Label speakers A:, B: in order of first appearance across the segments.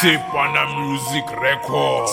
A: Sipana Music Record.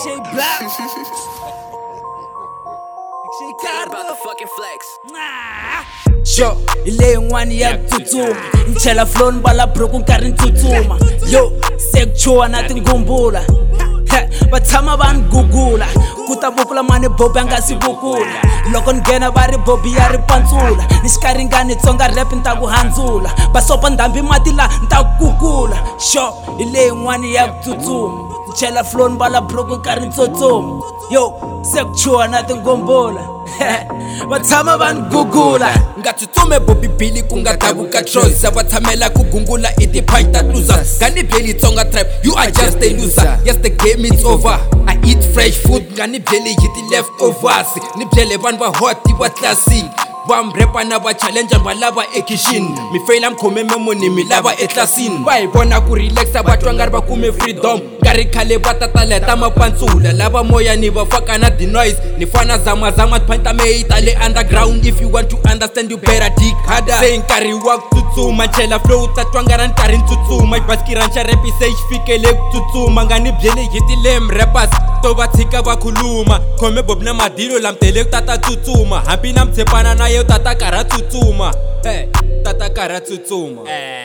B: Sho, ile ngwani ya kutsutsuma Nchela flow nibala broke nkarhi ntsutsuma Yo, sekuchuwa na tingumbula Batshama va ni gugula Kuta vukula mani bobi a nga si vukula Loko ni nghena va ri bobi ya ri pantsula Ni xikarhi nga ni tsonga rap ni ta ku handzula Basopa ndhambi mati la ni ta ku kukula Sho, ile yin'wani ya kutsutsuma Nchela flow nibala broke nkarhi ntsutsuma Yo, sekuchuwa na tingumbula Batshama va ni gugula
C: Nga tsutsume Bobby Billy ku nga davuka trouser Va tshamela ku gungula I ti-punch ta loser Ngani byeli tsonga trap, you are just a loser Yes the game it's over, I eat fresh food Ngani byeli hi ti-leftovers Ni byele vanhu va hot va classic Va mrepa na va challenge va lava ekishin Mi faila mkhome memoni mi lava etlasini Va hi vona ku relaxa va twa ngari va kume freedom Ngari khale va tataleta mapantsula Lava moya ni va faka na di-noise Ni fana zama ti-point ta meyi ta le underground If you want to understand you better dig harder Se nkarhi wa ku tsutsuma Nchela flow ta twa ngari ni karhi ni tsutsuma Ibasikira nxa rap se xi fikele ku tsutsuma Ngani byeli hi ti-lame rappers To va tshika va khuluma Khome Bobby na madilo lam tele ku tata tsutsuma Hambi na mtshepana na yo tata karha tsutsuma Tata karha tsutsuma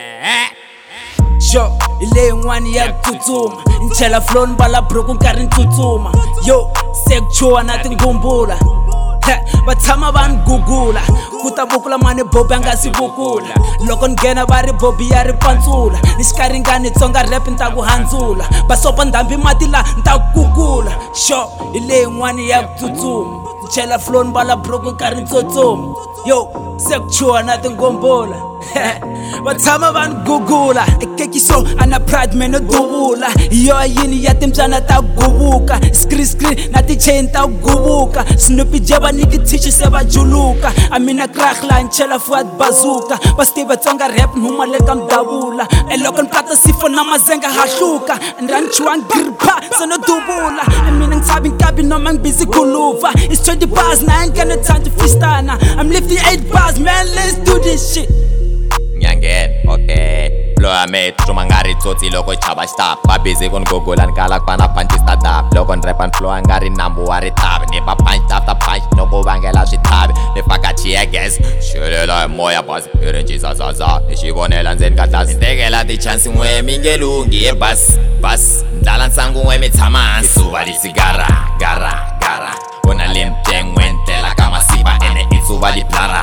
B: Sho, ile yin'wani ya kutsutsuma Nchela flow nibala broke nkarhi ntsutsuma Yo, sekuchuwa na tingumbula Batshama va ni gugula Kuta vukula mani bobi a nga si vukula Loko ni nghena va ri bobi ya ri pantsula Ni xikarhi nga ni tsonga rap ni ta ku handzula Basopa ndhambi mati la ni ta ku kukula Sho, ile yin'wani ya kutsutsuma Nchela flow nibala broke nkarhi ntsutsuma Yo, sekuchuwa na tingumbula Batshama va ni gugula Ekekiso ana pride meno duvula Yo yini ya timbyana ta gubuka Skri na ti-chain ta gubuka Snoopy jeba niki tichi se va juluka Amina krakhla Nchela fuad bazuka Bastiva tsonga rap nhuma le ka mdavula Eloko ni kata sifo na mazenga hahluka Ndani chuan gripa sono duvula Amina ngitsabi nkabi noma ngibhizi khuluva It's 20 bars na I ain't got no time to feastana I'm lifting 8 bars man let's do this shit
D: Nyangeni, okay Flow ya me tsutsuma ngari tsotsi loko yi chava xitap Va busy ku ni gugula ni kala ku va na punch startup Loko ni rapa ni flow ya ngari nambu wa ritavi Ni va punch after punch no ku vangela swithavi Ni faka tear gas Xelela hi moya basi I ri ncizazaza Ni xi vonela ndzeni ka tlasi Ni tekela ti-chance n'we mi nge lunghi hi bus Ni dlala ntlangu n'we mi tshama hansi Tsuva lisigara, gara U na le mtengwe ni tela ka masiva Ene I tsuva li blara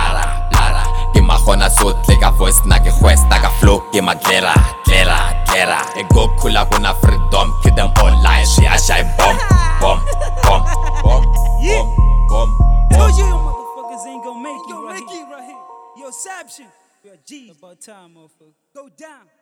D: Gona sotle ka voice na ke huesta ka flow ke maglera E go khula kuna freedom Kill them online She a shy bomb
B: Told you motherfuckers ain't gon' make it right here Yo, Saption, you're a G. About time, motherfucker. Go down.